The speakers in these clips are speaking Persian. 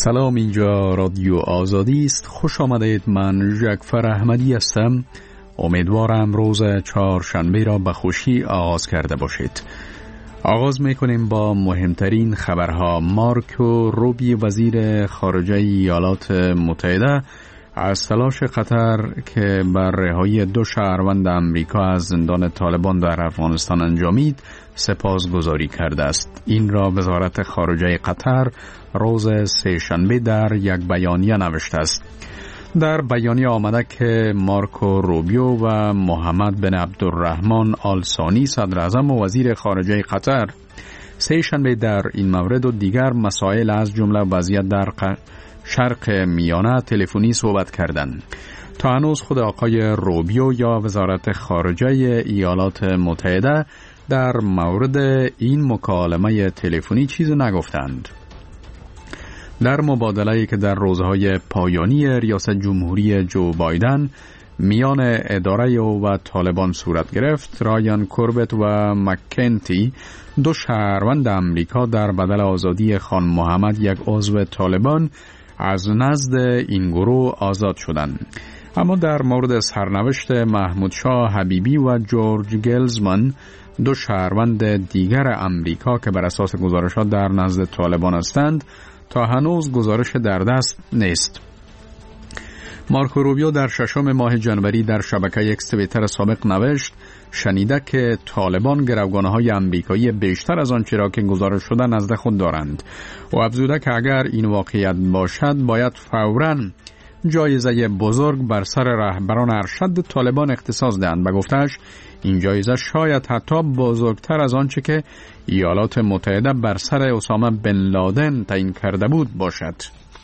سلام، اینجا رادیو آزادی است. خوش آمدید. من جعفر احمدی هستم. امیدوارم روز چهارشنبه را به خوشی آغاز کرده باشید. آغاز میکنیم با مهمترین خبرها. مارکو روبیو وزیر خارجه ایالات متحده از تلاش قطر که بر رهایی 2 شهروند آمریکا از زندان طالبان در افغانستان انجامید سپاسگزاری کرده است. این را وزارت خارجه قطر روز سه‌شنبه در یک بیانیه نوشته است. در بیانیه آمده که مارکو روبیو و محمد بن عبدالرحمن آل ثانی صدر اعظم و وزیر خارجه قطر سه‌شنبه در این مورد و دیگر مسائل از جمله وضعیت در شرق میانه تلفنی صحبت کردند. تا هنوز خود آقای روبیو یا وزارت خارجه ایالات متحده در مورد این مکالمه تلفنی چیزی نگفتند. در مبادله‌ای که در روزهای پایانی ریاست جمهوری جو بایدن میان اداره و طالبان صورت گرفت، رایان کوربت و مکنتی 2 شهروند آمریکا در بدل آزادی خان محمد یک عضو طالبان از نزد این گروه آزاد شدند. اما در مورد سرنوشت محمود شاه حبیبی و جورج گلزمن 2 شهروند دیگر آمریکا که بر اساس گزارشات در نزد طالبان هستند تا هنوز گزارش در دست نیست. مارکو روبیو در 6 ماه جنوری در شبکه اکس توییتر سابق نوشت شنیده که طالبان گروگانهای آمریکایی بیشتر از آنچه را که گزارش شده نزد خود دارند و افزوده که اگر این واقعیت باشد باید فوراً جایزه بزرگ بر سر رهبران ارشد طالبان اختصاص دهند و گفتش این جایزه شاید حتی بزرگتر از آنچه که ایالات متحده بر سر اسامه بن لادن تعیین کرده بود باشد.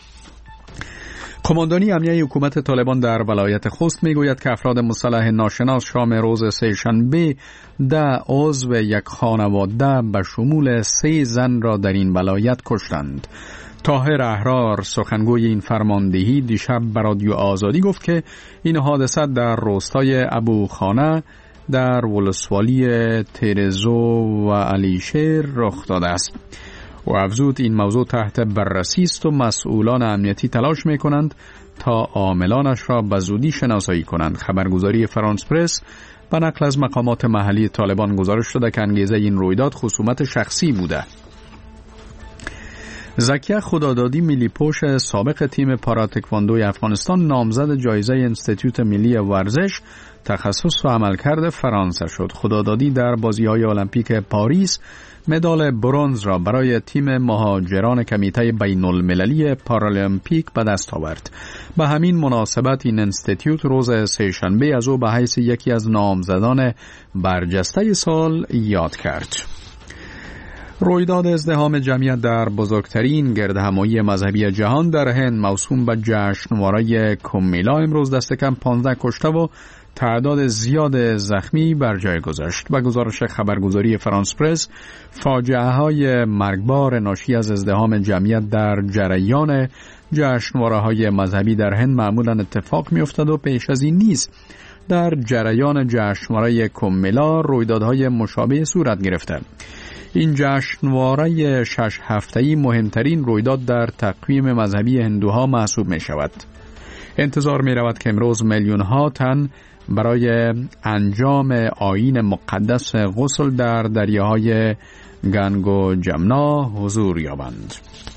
قماندانی امنیه حکومت طالبان در ولایت خوست میگوید که افراد مسلح ناشناس شام روز سه‌شنبه 10 عضو یک خانواده به شمول 3 زن را در این ولایت کشتند. طاهر احرار سخنگوی این فرماندهی دیشب به رادیو آزادی گفت که این حادثه در روستای ابوخانه در ولسوالی ترزو و علیشیر رخ داده است و افزود این موضوع تحت بررسی است و مسئولان امنیتی تلاش می کنند تا عاملانش را به زودی شناسایی کنند. خبرگزاری فرانس پرس به نقل از مقامات محلی طالبان گزارش داده که انگیزه این رویداد خصومت شخصی بوده. زکیه خدادادی ملی‌پوش سابق تیم پاراتکواندوی افغانستان نامزد جایزه انستیتوت ملی ورزش تخصص و عملکرد فرانسه شد. خدادادی در بازی‌های المپیک پاریس مدال برنز را برای تیم مهاجران کمیته بین‌المللی پارالمپیک به دست آورد. به همین مناسبت این انستیتوت روز سه‌شنبه از او به حیث یکی از نامزدان برجسته سال یاد کرد. رویداد ازدحام جمعیت در بزرگترین گردهمایی مذهبی جهان در هند موسوم به جشنواره کومیلا امروز دست کم 15 کشته و تعداد زیاد زخمی بر جای گذاشت. به گزارش خبرگزاری فرانس پرس، فاجعه‌های مرگبار ناشی از ازدحام جمعیت در جریان جشنواره‌های مذهبی در هند معمولاً اتفاق می‌افتد و پیش از این نیز در جریان جشنواره کومیلا رویدادهای مشابه صورت گرفته. این جشنواره 6 هفته‌ای مهمترین رویداد در تقویم مذهبی هندوها محسوب می شود. انتظار می رود که امروز میلیون‌ها تن برای انجام آیین مقدس غسل در دریاهای گنگ و جمنا حضور یابند.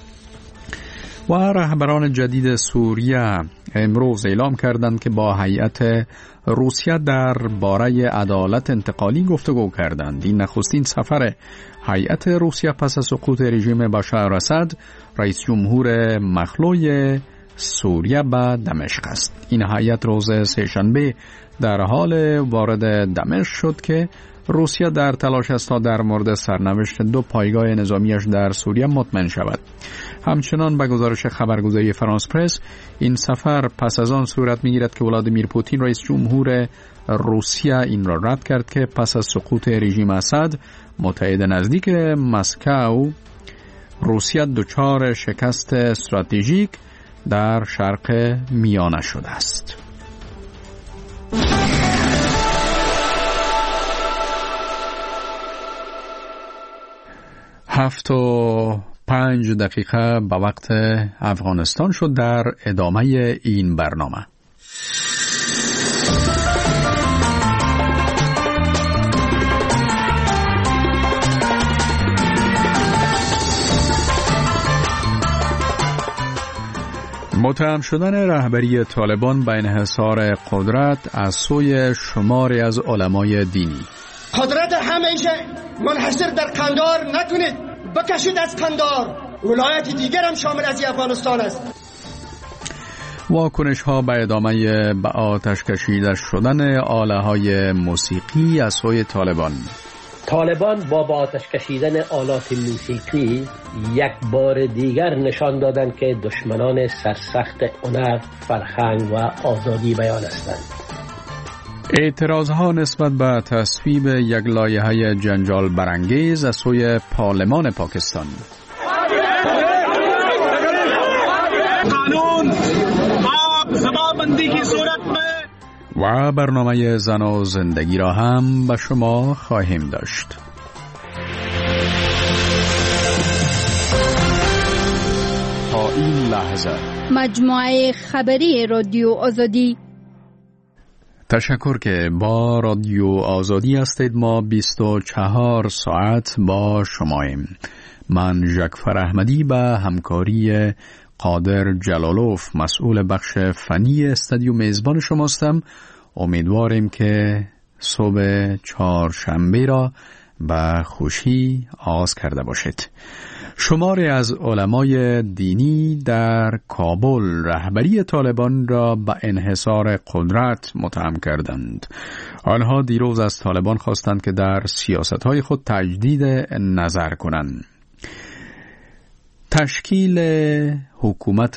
و رهبران جدید سوریه امروز اعلام کردند که با هیئت روسیه در باره عدالت انتقالی گفتگو کردند. این نخستین سفر هیئت روسیه پس از سقوط رژیم بشار اسد رئیس جمهور مخلوع سوریه به دمشق است. این هیئت روز سه‌شنبه در حال وارد دمشق شد که روسیه در تلاش است تا در مورد سرنوشت 2 پایگاه نظامیش در سوریه مطمئن شود. همچنان به گزارش خبرگزاری فرانس پرس این سفر پس از آن صورت می‌گیرد که ولادیمیر پوتین رئیس جمهور روسیه این را رد کرد که پس از سقوط رژیم اسد متحد نزدیک مسکو روسیه دچار شکست استراتژیک در شرق میانه شده است. 5 دقیقه به وقت افغانستان شد. در ادامه این برنامه متهم شدن رهبری طالبان به انحصار قدرت از سوی شماری از علمای دینی. قدرت همیشه منحصر در قندهار نکنید، بکشید از قندهار. ولایت دیگر هم شامل از افغانستان است. واکنش ها به ادامه به آتش کشیده شدن آله های موسیقی از سوی طالبان. طالبان با آتش کشیدن آلات موسیقی یک بار دیگر نشان دادند که دشمنان سرسخت هنر، فرهنگ و آزادی بیان هستند. اعتراض ها نسبت به تصویب یک لایحه جنجال برانگیز از سوی پارلمان پاکستان. قانون زبانبندی کی صورت میں و برنامه زن و زندگی را هم به شما خواهیم داشت. تا این لحظه مجموعه خبری رادیو آزادی. تشکر که با رادیو آزادی هستید. ما 24 ساعت با شماییم. من ژکفر احمدی به همکاری قادر جلالوف مسئول بخش فنی استودیو میزبان شماستم. امیدواریم که صبح چهارشنبه را به خوشی آغاز کرده باشید. شماری از علمای دینی در کابل رهبری طالبان را به انحصار قدرت متهم کردند. آنها دیروز از طالبان خواستند که در سیاست‌های خود تجدید نظر کنند. تشکیل حکومت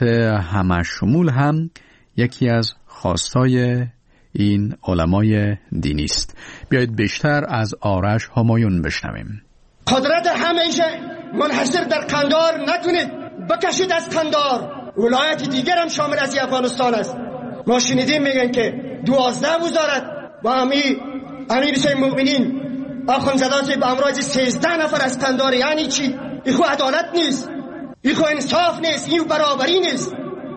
همشمول هم یکی از خواستای این علمای دینی است. بیایید بیشتر از آرش همایون بشنویم. قدرت همیشه منحصر در قندهار نکنید، بکشید از قندهار. ولایت دیگر هم شامل از افغانستان است. ما شنیدیم میگن که 12 وزارت و امیر حسین مومنین آخوندزاده به امراض 13 نفر از قندهار. یعنی چی؟ این خو عدالت نیست، این خو انصاف نیست، این برابری نیست.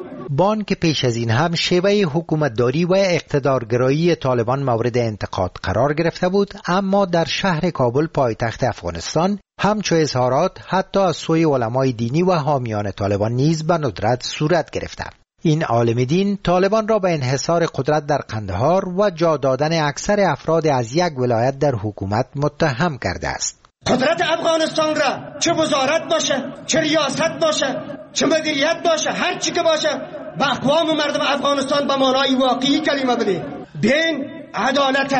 بان که پیش از این هم شیوه حکومتداری و اقتدارگرایی طالبان مورد انتقاد قرار گرفته بود، اما در شهر کابل پایتخت افغانستان همچو اظهارات حتی از سوی علمای دینی و حامیان طالبان نیز به ندرت صورت گرفته. این عالم دین طالبان را به انحصار قدرت در قندهار و جا دادن اکثر افراد از یک ولایت در حکومت متهم کرده است. قدرت افغانستان را چه وزارت باشه، چه ریاست باشه، چه مدیریت باشه، هر چی که باشه به اقوام مردم افغانستان به معنای واقعی کلمه بده. بین عدالت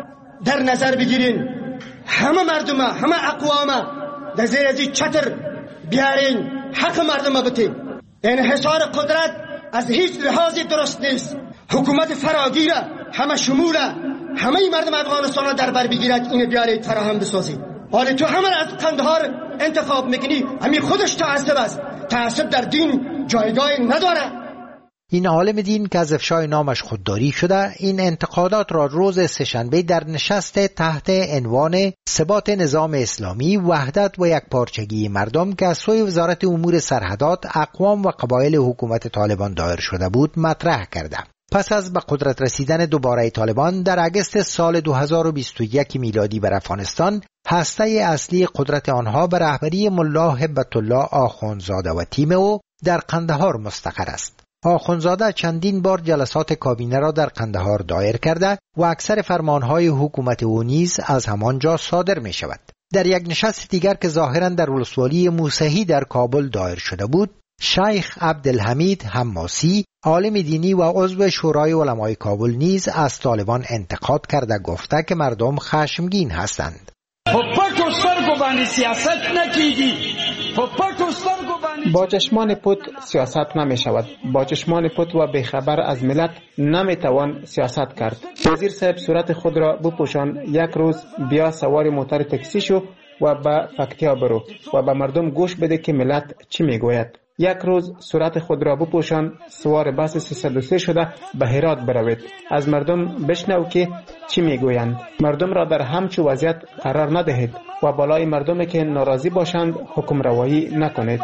در نظر بگیرین، همه مردم، همه اقوام در زیر از چتر بیارین، حق مردم بده. انحصار قدرت از هیچ لحاظی درست نیست. حکومت فراگیره، همه شموله، همه مردم افغانستان را در بر بگیرد، این بیارید فراهم بسازید. حالا تو همه از قندهار انتخاب میکنی، همین خودش تعصب است. تعصب در دین جایگاهی نداره. این عالم دین که از افشای نامش خودداری شده، این انتقادات را روز سه‌شنبه در نشست تحت عنوان ثبات نظام اسلامی، وحدت و یکپارچگی مردم که از سوی وزارت امور سرحدات، اقوام و قبایل حکومت طالبان دایر شده بود مطرح کرده. پس از به قدرت رسیدن دوباره طالبان در اگست سال 2021 میلادی بر افغانستان، هسته اصلی قدرت آنها به رهبری ملا هبت الله آخوندزاده و تیم او در قندهار مستقر است. آخوندزاده چندین بار جلسات کابینه را در قندهار دایر کرده و اکثر فرمانهای حکومت او نیز از همانجا صادر می شود. در یک نشست دیگر که ظاهراً در ولسوالی موسهی در کابل دایر شده بود، شیخ عبدالحمید حماسی، عالم دینی و عضو شورای علمای کابل نیز از طالبان انتقاد کرده گفته که مردم خشمگین هستند. با چشمان پوت سیاست نمی شود. با چشمان پوت و بیخبر از ملت نمی توان سیاست کرد. وزیر صاحب صورت خود را بپوشان، یک روز بیا سوار موتر تاکسی شو و به فکتیا برو و به مردم گوش بده که ملت چی می گوید. یک روز صورت خود را بپوشان، سوار بس 303 شده به هرات بروید. از مردم بشنو که چی میگویند. مردم را در همچو وضعیت قرار ندهید و بالای مردم که ناراضی باشند حکم روایی نکنید.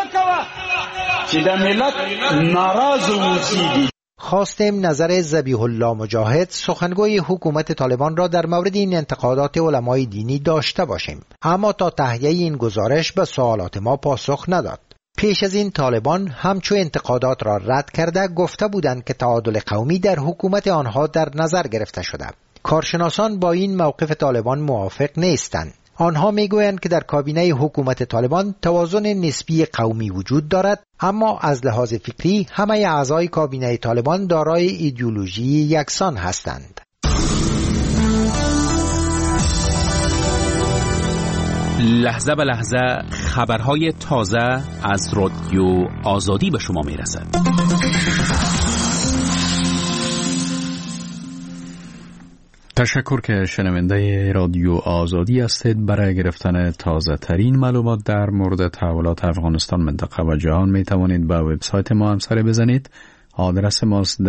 خواستیم نظر ذبیح الله مجاهد سخنگوی حکومت طالبان را در مورد این انتقادات علمای دینی داشته باشیم، اما تا تهیه این گزارش به سوالات ما پاسخ نداد. پیش از این طالبان همچو انتقادات را رد کرده گفته بودند که تعادل قومی در حکومت آنها در نظر گرفته شده. کارشناسان با این موقف طالبان موافق نیستند. آنها میگویند که در کابینه حکومت طالبان توازن نسبی قومی وجود دارد، اما از لحاظ فکری همه اعضای کابینه طالبان دارای ایدئولوژی یکسان هستند. لحظه به لحظه خبرهای تازه از رادیو آزادی به شما میرسد. تشکر که شنونده رادیو آزادی هستید. برای گرفتن تازه ترین معلومات در مورد تحولات افغانستان، منطقه و جهان می توانید به وبسایت ما هم سر بزنید. آدرس ماست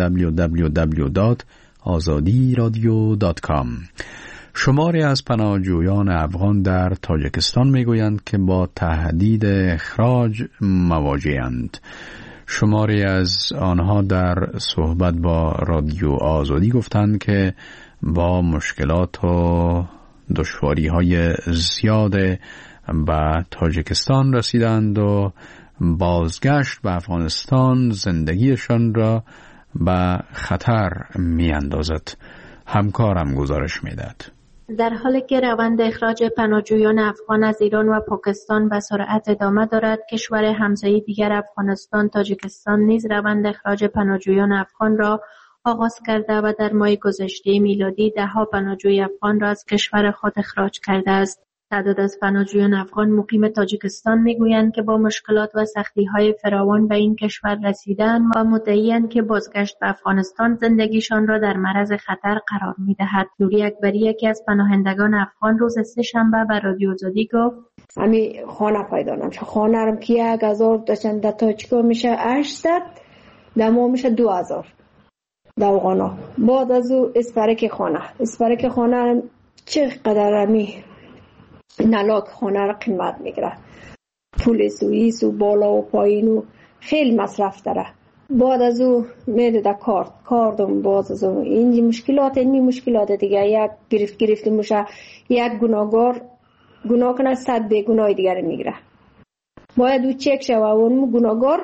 www.azadiradio.com. شماری از پناهجویان افغان در تاجیکستان می گویند که با تهدید اخراج مواجه‌اند. شماری از آنها در صحبت با رادیو آزادی گفتند که با مشکلات و دشواری‌های زیاد به تاجیکستان رسیدند و بازگشت به افغانستان زندگیشان را به خطر می‌اندازد. همکارم گزارش می‌دهد. در حالی که روند اخراج پناهجویان افغان از ایران و پاکستان به سرعت ادامه دارد، کشور همسایه دیگر افغانستان، تاجیکستان نیز روند اخراج پناهجویان افغان را آغاز کرده و در ماه گذشته میلادی ده‌ها پناهجوی افغان را از کشور خود اخراج کرده است. تعداد از پناهجویان افغان مقیم تاجیکستان میگویند که با مشکلات و سختی‌های فراوان به این کشور رسیدند و مدعی‌اند که بازگشت به افغانستان زندگیشان را در معرض خطر قرار می‌دهد. نوری اکبری، یکی از پناهندگان افغان، روز سه‌شنبه به رادیو آزادی گفت: امی خانه پیدا نمیشه. خانه رو که 1000 داشتن تاجیکا میشه 800، دما میشه 2000 دوغانا. بعد از او اسپرک خانه چقدر می نلاک خانه را قیمت میگیره، پول سوئیس و بالا و پایین و خیلی مصرف داره. بعد از او میده در کاردم. باز از او این مشکلات دیگه، یک گرفت میشه، یک گناهگار گناه کنه 100 بیگناه دیگر میگیره. باید او چک شوه و اون گناهگار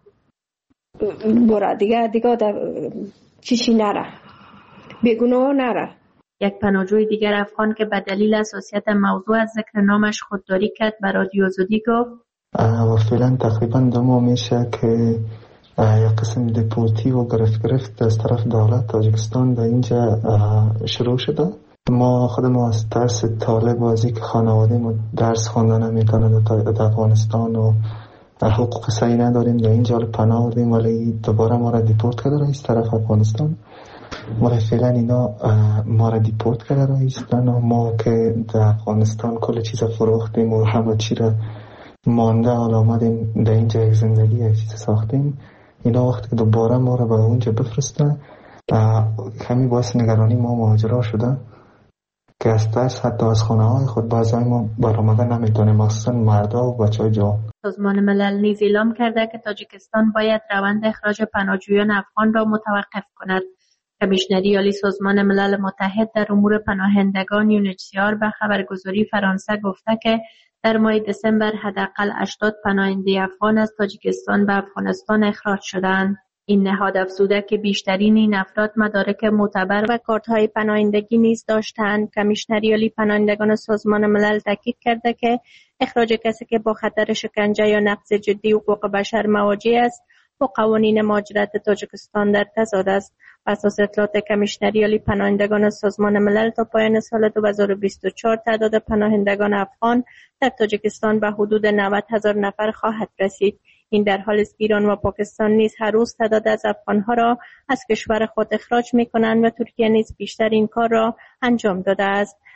بره دیگه چیشی نره، بیگناه نره. یک پناهجوی دیگر افغان که به دلیل حساسیت موضوع از ذکر نامش خودداری کرد به رادیو آزادی گفت: و فعلا تقریبا 2 ماه میشه که یک قسم دیپورتی و گرفت از طرف دولت تاجیکستان در اینجا شروع شده. ما خودمون از ترس طالب و از اینکه خانواده ما درس خواندن نمیتونه در افغانستان و حقوق صحیح نداریم در اینجا پناه بردیم، ولی دوباره ما را دیپورت کرده رئیس طرف افغانستان. ولی فعلا اینا ما را دیپورت کرده رئیستان و ما که در افغانستان کل چیز فروختیم و همه چی را مانده حالا آمدیم در اینجا یک زندگی یک چیز ساختیم. اینا وقتی که دوباره ما را به اونجا بفرستن کمی باعث نگرانی ما مهاجرا شده که از ترس حتی از خانه های خود بعضای ما برآمدن نمیتونیم، مخصوصا مردا و بچه های جوان. سازمان ملل نیز اعلام کرده که تاجیکستان باید روند اخراج پناهجویان افغان را متوقف کند. کمیشنری عالی سازمان ملل متحد در امور پناهندگان UNHCR به خبرگزاری فرانسه گفته که در ماه دسامبر حداقل 80 پناهنده افغان از تاجیکستان به افغانستان اخراج شدند. این نهاد افزوده که بیشترین این افراد مدارک معتبر و کارت‌های پناهندگی نیز داشتند. کمیشنری عالی پناهندگان سازمان ملل تاکید کرده که اخراج کسی که با خطر شکنجه یا نقض جدی حقوق بشر مواجه است با قوانین مهاجرت تاجیکستان در تضاد است. بر اساس اطلاعات کمیشنری عالی پناهندگان سازمان ملل تا پایان سال 2024 تعداد پناهندگان افغان در تاجیکستان به حدود 90,000 نفر خواهد رسید. این در حالی است که ایران و پاکستان نیز هر روز تعداد از افغانها را از کشور خود اخراج می‌کنند و ترکیه نیز بیشتر این کار را انجام داده است.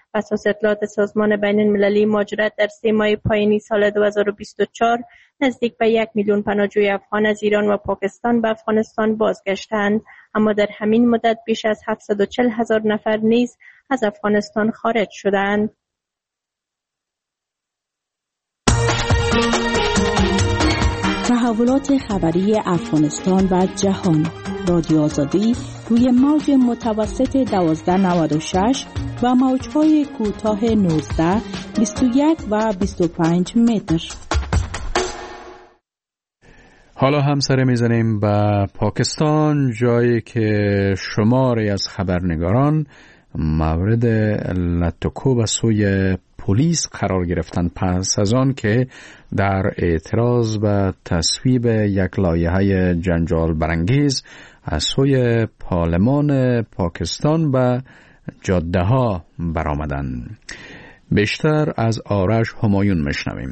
پس از اطلاعات سازمان بین المللی مهاجرت در 3 ماه پایانی سال 2024 نزدیک به 1 میلیون پناهجوی افغان از ایران و پاکستان به افغانستان بازگشتند، اما در همین مدت بیش از 740,000 نفر نیز از افغانستان خارج شدند. تحولات خبری افغانستان و جهان. رادیو آزادی روی موج متوسط 1296 و موج‌های کوتاه 19، 21 و 25 متر. حالا هم سر میزنیم به پاکستان، جایی که شماری از خبرنگاران مورد لطکو و سوی پلیس قرار گرفتند پس از آن که در اعتراض به تصویب یک لایحه جنجال برانگیز از سوی پارلمان پاکستان به جاده ها برآمدند. بیشتر از آرش همایون میشنویم.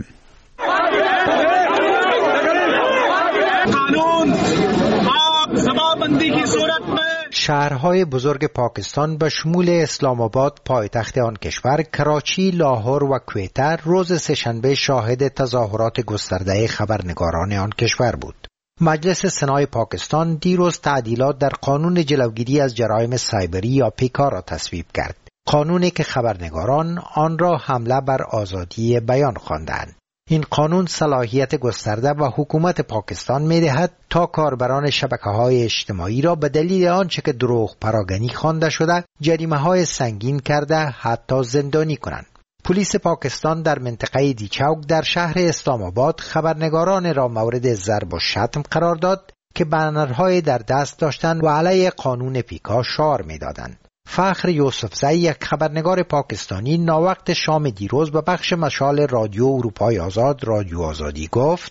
قانون زمانبندی کی صورت میں شهرهای بزرگ پاکستان به شمول اسلام آباد پایتخت آن کشور، کراچی، لاهور و کویته روز سه‌شنبه شاهد تظاهرات گسترده خبرنگاران آن کشور بود. مجلس سنای پاکستان دیروز تعدیلات در قانون جلوگیری از جرایم سایبری یا پیکا را تصویب کرد. قانونی که خبرنگاران آن را حمله بر آزادی بیان خواندند. این قانون صلاحیت گسترده و حکومت پاکستان می‌دهد تا کاربران شبکه‌های اجتماعی را به دلیل آنچه که دروغ پراگنی خوانده شده جریمه‌های سنگین کرده حتی زندانی کنند. پلیس پاکستان در منطقه دیچوک در شهر اسلام آباد خبرنگاران را مورد ضرب و شتم قرار داد که بنرهای در دست داشتند و علیه قانون پیکا شعار می‌دادند. فخر یوسفزی، یک خبرنگار پاکستانی، ناوقت شام دیروز به بخش مشال رادیو اروپای آزاد رادیو آزادی گفت: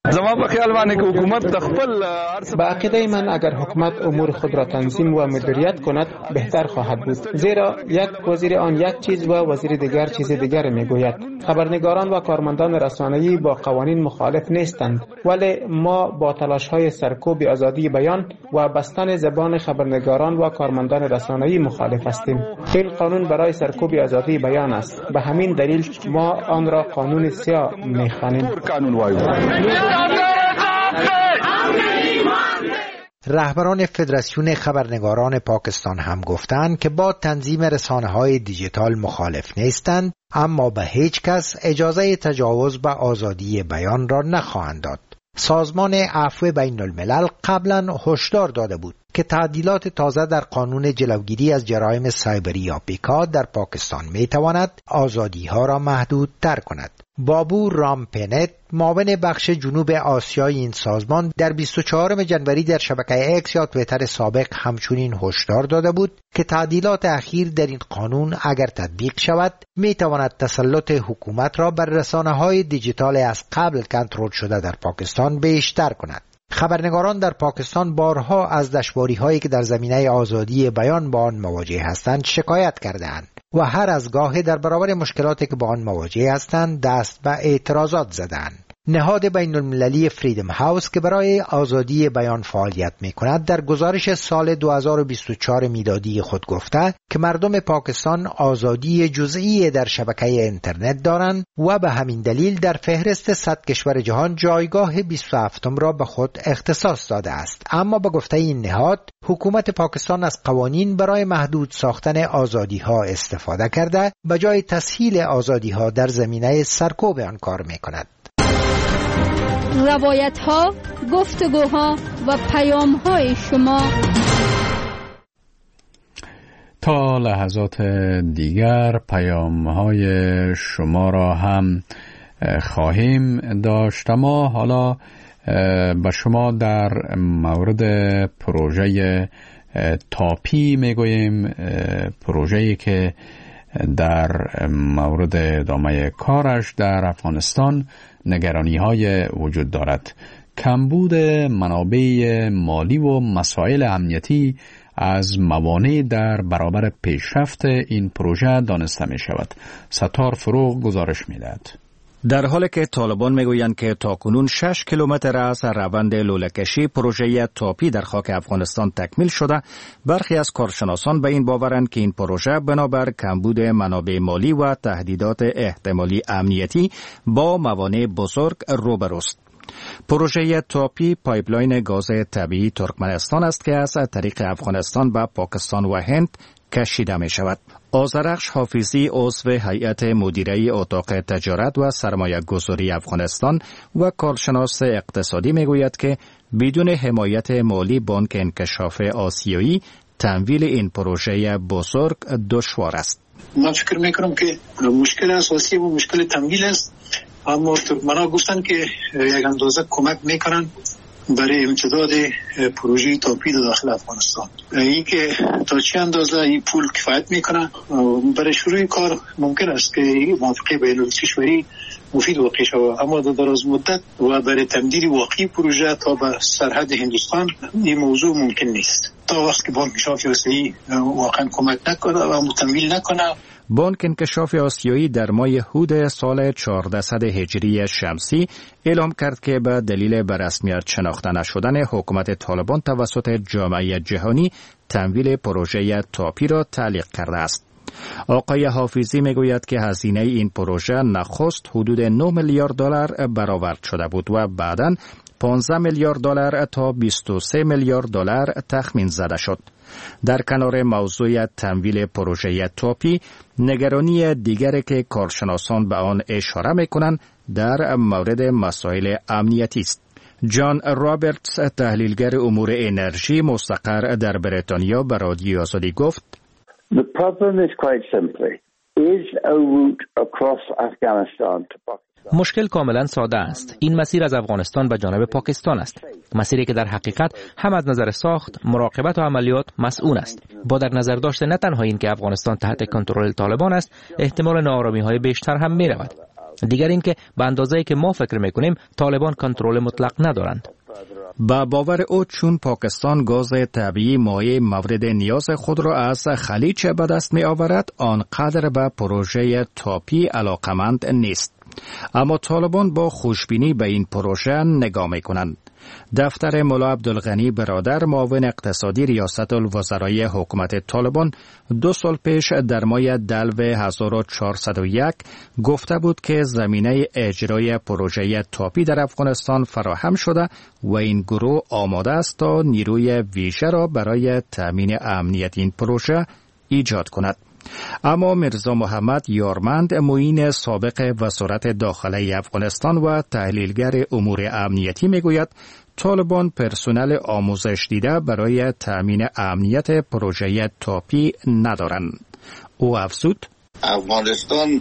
به عقیده من اگر حکومت امور خود را تنظیم و مدیریت کند بهتر خواهد بود، زیرا یک وزیر آن یک چیز و وزیر دیگر چیز دیگر میگوید. خبرنگاران و کارمندان رسانه‌ای با قوانین مخالف نیستند، ولی ما با تلاش‌های سرکوب آزادی بیان و بستن زبان خبرنگاران و کارمندان رسانه‌ای مخالف هستیم. این قانون برای سرکوب آزادی بیان است، به همین دلیل ما آن را قانون سیاه می‌خوانیم. رهبران فدراسیون خبرنگاران پاکستان هم گفتند که با تنظیم رسانه‌های دیجیتال مخالف نیستند، اما به هیچ کس اجازه تجاوز به آزادی بیان را نخواهند داد. سازمان عفو بین الملل قبلا هشدار داده بود که تعدیلات تازه در قانون جلوگیری از جرایم سایبری یا پیکا در پاکستان میتواند آزادی‌ها را محدودتر کند. بابو رامپنت، معاون بخش جنوب آسیای این سازمان، در 24 جنوری در شبکه اکس یا توییتر سابق همچنین هشدار داده بود که تعدیلات اخیر در این قانون اگر تطبیق شود میتواند تسلط حکومت را بر رسانه‌های دیجیتال از قبل کنترل شده در پاکستان بیشتر کند. خبرنگاران در پاکستان بارها از دشواری‌هایی که در زمینه آزادی بیان با آن مواجه هستند شکایت کرده‌اند و هر از گاهی در برابر مشکلاتی که با آن مواجه هستند دست به اعتراضات زدند. نهاد بین المللی فریدم هاوس که برای آزادی بیان فعالیت می‌کند در گزارش سال 2024 میلادی خود گفته که مردم پاکستان آزادی جزئی در شبکه اینترنت دارند و به همین دلیل در فهرست 100 کشور جهان جایگاه 27م را به خود اختصاص داده است. اما به گفته این نهاد حکومت پاکستان از قوانین برای محدود ساختن آزادی‌ها استفاده کرده به جای تسهیل آزادی‌ها در زمینه سرکوب آن کار می‌کند. روایت‌ها، گفتگوها و پیام‌های شما تا لحظات دیگر پیام‌های شما را هم خواهیم داشت. ما حالا به شما در مورد پروژه تاپی میگوییم، پروژه‌ای که در مورد ادامه کارش در افغانستان نگرانی‌های وجود دارد. کمبود منابع مالی و مسائل امنیتی از موانع در برابر پیشرفت این پروژه دانسته می شود. ستار فروغ گزارش می دهد. در حالی که طالبان میگویند که تاکنون 6 کیلومتر از روند لوله‌کشی پروژه تاپی در خاک افغانستان تکمیل شده، برخی از کارشناسان به این باورند که این پروژه بنابر کمبود منابع مالی و تهدیدات احتمالی امنیتی با موانع بزرگ روبروست. پروژه تاپی پایپلاین گاز طبیعی ترکمنستان است که از طریق افغانستان به پاکستان و هند کشیده می شود. آذرخش حافظی عضو هیئت مدیره اتاق تجارت و سرمایه گذاری افغانستان و کارشناس اقتصادی می گوید که بدون حمایت مالی بانک انکشاف آسیایی تمویل این پروژه بزرگ دشوار است. من فکر می کنم که مشکل اساسی و مشکل تمویل است، اما ترکمن‌ها گفتن که یک اندازه کمک میکنن برای امتداد پروژه تاپی در داخل افغانستان. این که تا چه اندازه این پول کفایت میکنه برای شروع کار ممکن است که موافقه بین‌الکشوری مفید واقع شود، اما در دراز مدت و برای تمدید واقعی پروژه تا به سرحد هندوستان این موضوع ممکن نیست تا وقتی که بانک انکشاف آسیایی واقعا کمک نکنه و تمویل نکنه. بانک انکشاف آسیایی در ماه هود سال 1400 هجری شمسی اعلام کرد که به دلیل به رسمیت شناخته نشدن حکومت طالبان توسط جامعه جهانی تمویل پروژه تاپی را تعلیق کرده است. آقای حافظی میگوید که هزینه این پروژه نخست حدود 9 میلیارد دلار برآورد شده بود و بعداً 15 میلیارد دلار تا 23 میلیارد دلار تخمین زده شد. در کنار موضوع تمویل پروژه تاپی، نگرانی دیگری که کارشناسان به آن اشاره می‌کنند در مورد مسائل امنیتی است. جان رابرتس، تحلیلگر امور انرژی مستقر در بریتانیا، به رادیو آزادی گفت: The problem is quite simply is a route across Afghanistan to Pakistan. مشکل کاملا ساده است. این مسیر از افغانستان به جانب پاکستان است. مسیری که در حقیقت هم از نظر ساخت، مراقبت و عملیات مسئول است. با در نظر داشته نه تنها این که افغانستان تحت کنترل طالبان است، احتمال ناآرامی‌های بیشتر هم می‌رود. دیگر این که به اندازه‌ای که ما فکر می‌کنیم طالبان کنترل مطلق ندارند. با باور او چون پاکستان گاز طبیعی مایع مورد نیاز خود را از خلیج به دست می آورد، آنقدر به پروژه تاپی علاقمند نیست. اما طالبان با خوشبینی به این پروژه نگاه می کنند. دفتر مولا عبدالغنی برادر، معاون اقتصادی ریاست الوزرای حکومت طالبان، 2 سال پیش در ماه دلو 1401 گفته بود که زمینه اجرای پروژه تاپی در افغانستان فراهم شده و این گروه آماده است تا نیروی ویژه را برای تامین امنیت این پروژه ایجاد کند. اما میرزا محمد یارمند، معین سابق وزارت داخله افغانستان و تحلیلگر امور امنیتی میگوید طالبان پرسنل آموزش دیده برای تامین امنیت پروژه تاپی ندارند. او افزود: افغانستان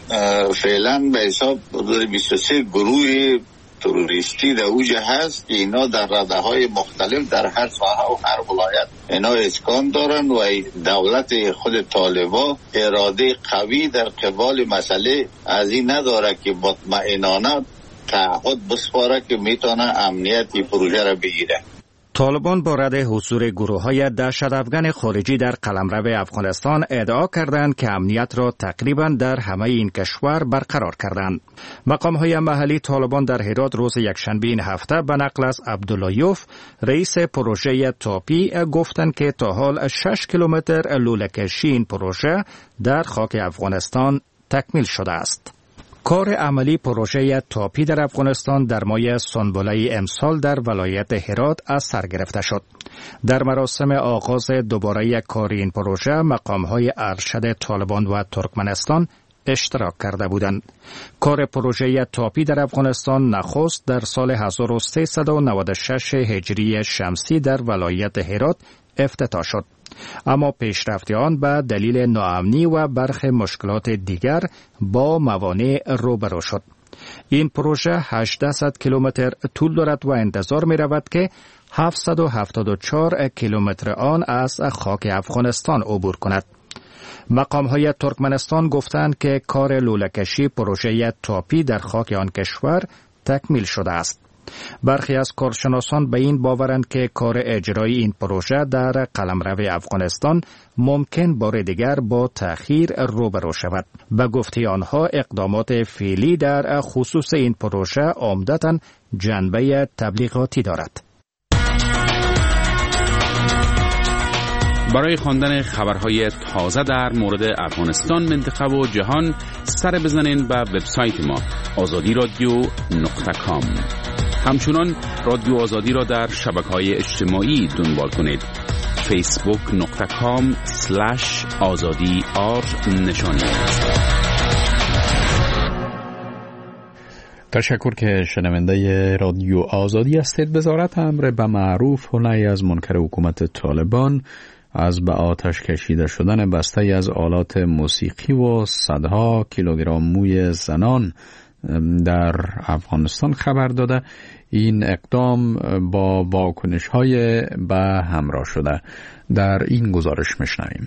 فعلا به حساب 23 گروه تروریستی در اوج هست که اینا در رده‌های مختلف در هر ساحه و هر ولایت اینا اسکان دارن و دولت خود طالبان اراده قوی در قبال مسئله از این نداره که مطمئنانه تعهد بسپاره که میتونه امنیتی پروژه را بگیره. طالبان با رد حضور گروه‌های دهشت افغان خارجی در قلمرو افغانستان ادعا کردند که امنیت را تقریباً در همه این کشور برقرار کردند. مقام‌های محلی طالبان در هرات روز یکشنبه این هفته به نقل از عبداللهیوف، رئیس پروژه تاپی، گفتند که تا حال 6 کیلومتر لوله‌کشی این پروژه در خاک افغانستان تکمیل شده است. کار عملی پروژه تاپی در افغانستان در ماه سنبله امسال در ولایت هرات از سر گرفته شد. در مراسم آغاز دوباره کار این پروژه مقام‌های ارشد طالبان و ترکمنستان اشتراک کرده بودند. کار پروژه تاپی در افغانستان نخست در سال 1396 هجری شمسی در ولایت هرات افتتاح شد. اما پیشرفت آن به دلیل ناامنی و برخی مشکلات دیگر با موانع روبرو شد. این پروژه 800 کیلومتر طول دارد و انتظار می رود که 774 کیلومتر آن از خاک افغانستان عبور کند. مقام‌های ترکمنستان گفتند که کار لوله‌کشی پروژه تاپی در خاک آن کشور تکمیل شده است. برخی از کارشناسان به این باورند که کار اجرای این پروژه در قلمرو افغانستان ممکن بار دیگر با تأخیر روبرو شود. به گفته آنها اقدامات فعلی در خصوص این پروژه عمدتاً جنبه تبلیغاتی دارد. برای خواندن خبرهای تازه در مورد افغانستان، منطقه و جهان سر بزنین به وبسایت ما azadi.radio.com. همچنان رادیو آزادی را در شبکه‌های اجتماعی دنبال کنید. facebook.com/azadi_r نشانی. تشکر که شنونده رادیو آزادی هستید. وزارت امر به معروف و نهی از منکر حکومت طالبان از به آتش کشیده شدن بسته‌ای از آلات موسیقی و صدها کیلوگرم موی زنان در افغانستان خبر داده. این اقدام با واکنش‌های به همراه شده. در این گزارش میشنویم.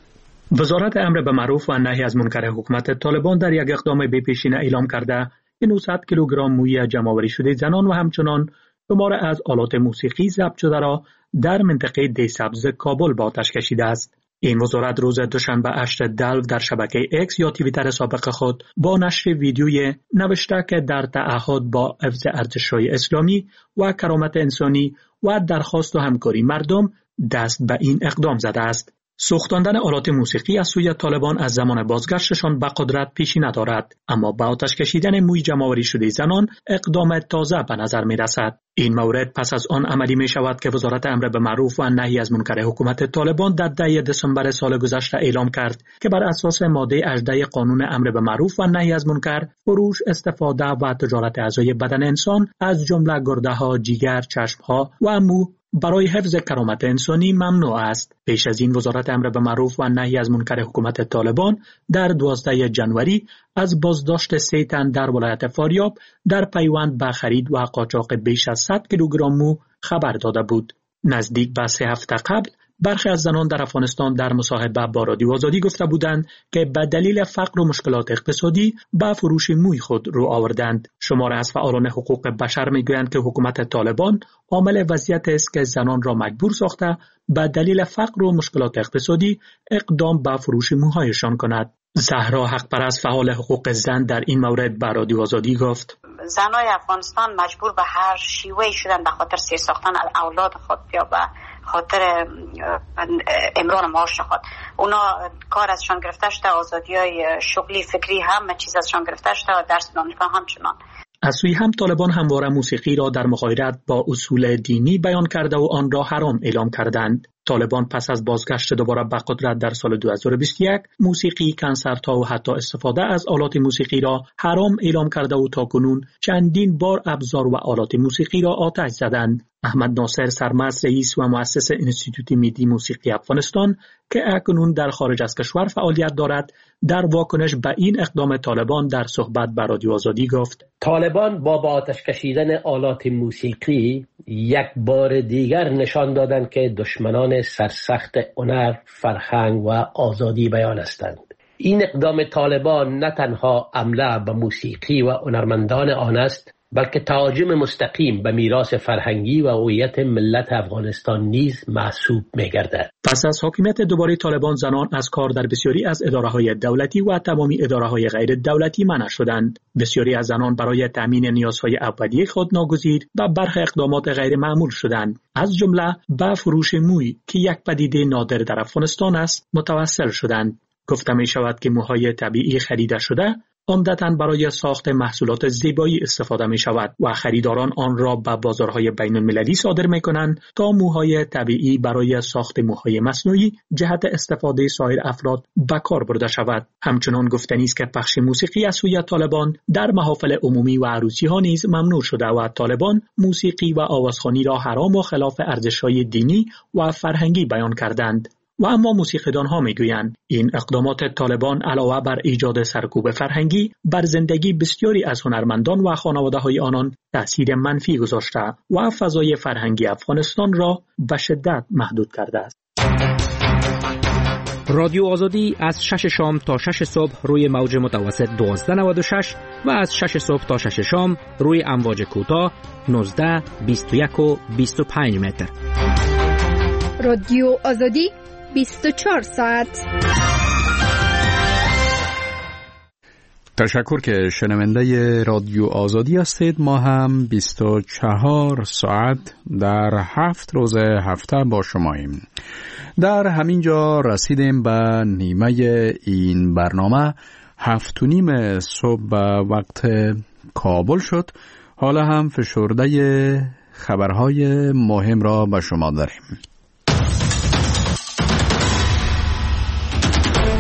وزارت امر به معروف و نهی از منکر حکومت طالبان در یک اقدام بی‌پیشینه اعلام کرده که 900 کیلوگرم موی جمع‌آوری شده زنان و همچنان شمار از آلات موسیقی ضبط شده را در منطقه دی سبز کابل به آتش کشیده است. این وزارت روز دوشنبه 8 دلو در شبکه اکس یا توییتر سابق خود با نشر ویدیوی نوشته که در تعهد با حفظ ارزش‌های اسلامی و کرامت انسانی و درخواست و همکاری مردم دست به این اقدام زده است. سوختاندن آلات موسیقی از سوی طالبان از زمان بازگشتشان به قدرت پیشی ندارد، اما با آتش کشیدن موی جمع‌آوری شده زنان اقدام تازه به نظر می رسد. این مورد پس از آن عملی می شود که وزارت امر به معروف و نهی از منکر حکومت طالبان در 10 دسامبر سال گذشته اعلام کرد که بر اساس ماده 18 قانون امر به معروف و نهی از منکر، فروش، استفاده و تجارت اعضای بدن انسان از جمله گرده‌ها، جگر، چشم‌ها و مو برای حفظ کرامت انسانی ممنوع است. پیش از این وزارت امر به معروف و نهی از منکر حکومت طالبان در 12 جنوری از بازداشت 3 تن در ولایت فاریاب در پیوند به خرید و قاچاق بیش از 100 کیلوگرم مو خبر داده بود. نزدیک به 3 هفته قبل برخی از زنان در افغانستان در مصاحبه با رادیو آزادی گفته بودند که به دلیل فقر و مشکلات اقتصادی به فروش موی خود رو آوردند. شماره از فعالان حقوق بشر میگویند که حکومت طالبان عامل وضعیت است که زنان را مجبور ساخته به دلیل فقر و مشکلات اقتصادی اقدام به فروش موهایشان کند. زهرا حقپرست فعال حقوق زن در این مورد به رادیو آزادی گفت: زنای افغانستان مجبور به هر شیوهی شدن به خاطر سیر ساختن اولاد خود یا به خاطر امرار معاش خود. اونا کار ازشان گرفته شده، آزادی‌های شغلی فکری همه چیز ازشان گرفته شده و درس دانشگاه همچنان. از سوی هم طالبان همواره موسیقی را در مغایرت با اصول دینی بیان کرده و آن را حرام اعلام کردند. طالبان پس از بازگشت دوباره به قدرت در سال 2021 موسیقی، کنسرت‌ها و حتی استفاده از آلات موسیقی را حرام اعلام کرده و تاکنون چندین بار ابزار و آلات موسیقی را آتش زدند. احمد ناصر سرمست رئیس و مؤسس انستیتوت ملی موسیقی افغانستان که اکنون در خارج از کشور فعالیت دارد، در واکنش به این اقدام طالبان در صحبت با رادیو آزادی گفت: طالبان با آتش کشیدن آلات موسیقی یک بار دیگر نشان دادند که دشمنان سرسخت هنر، فرهنگ و آزادی بیان هستند. این اقدام طالبان نه تنها حمله به موسیقی و هنرمندان آن است، بلکه تهاجم مستقیم به میراث فرهنگی و هویت ملت افغانستان نیز محسوب می‌گردد. پس از حاکمیت دوباره طالبان، زنان از کار در بسیاری از اداره‌های دولتی و تمامی اداره‌های غیر دولتی منع شدند. بسیاری از زنان برای تامین نیازهای اولیه خود ناگزیر به برخی اقدامات غیر معمول شدند، از جمله به فروش موی که یک پدیده نادر در افغانستان است متوسل شدند. گفته می شود که موهای طبیعی خریده شده عمدتاً برای ساخت محصولات زیبایی استفاده می شود و خریداران آن را به بازارهای بین المللی صادر می کنند تا موهای طبیعی برای ساخت موهای مصنوعی جهت استفاده سایر افراد به کار برده شود. همچنان گفتنی است که پخش موسیقی از سوی طالبان در محافل عمومی و عروسی ها نیز ممنوع شده و طالبان موسیقی و آوازخوانی را حرام و خلاف ارزش‌های دینی و فرهنگی بیان کردند. و اما موسیقیدان ها میگویند این اقدامات طالبان علاوه بر ایجاد سرکوب فرهنگی بر زندگی بسیاری از هنرمندان و خانواده های آنان تأثیر منفی گذاشته و فضای فرهنگی افغانستان را به شدت محدود کرده است. رادیو آزادی از 6 شام تا 6 صبح روی موج متوسط 1296 و از 6 صبح تا 6 شام روی امواج کوتاه 19، 21 و 25 متر. رادیو آزادی 24 ساعت. تشکر که شنونده رادیو آزادی هستید. ما هم 24 ساعت در 7 روز هفته با شماییم. در همین جا رسیدیم به نیمه این برنامه. 7:30 صبح به وقت کابل شد. حالا هم فشرده خبرهای مهم را به شما داریم.